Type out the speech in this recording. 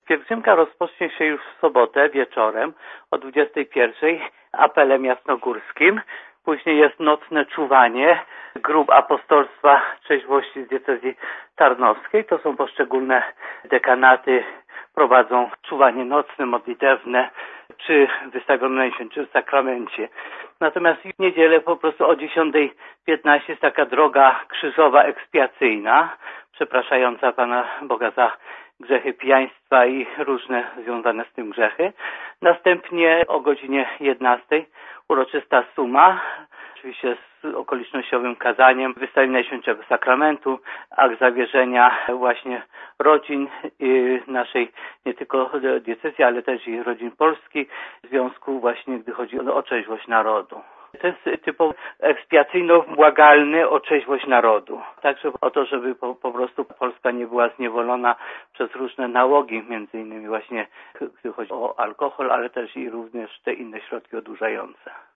Pielgrzymka rozpocznie się już w sobotę wieczorem o 21:00 apelem jasnogórskim. Później jest nocne czuwanie grup apostolstwa trzeźwości z diecezji tarnowskiej. To są poszczególne dekanaty, prowadzą czuwanie nocne, modlitewne, czy wystawione na Najświętszym Sakramencie. Natomiast w niedzielę po prostu o 10:15 jest taka droga krzyżowa ekspiacyjna, przepraszająca Pana Boga za grzechy pijaństwa i różne związane z tym grzechy. Następnie o godzinie 11:00 uroczysta suma, oczywiście z okolicznościowym kazaniem, wystawienie Najświętszego Sakramentu, akt zawierzenia właśnie rodzin naszej nie tylko diecezji, ale też i rodzin Polski w związku właśnie, gdy chodzi o trzeźwość narodu. To jest typowo ekspiacyjno-błagalny o trzeźwość narodu. Także o to, żeby po prostu Polska nie była zniewolona przez różne nałogi, między innymi właśnie, gdy chodzi o alkohol, ale też i również te inne środki odurzające.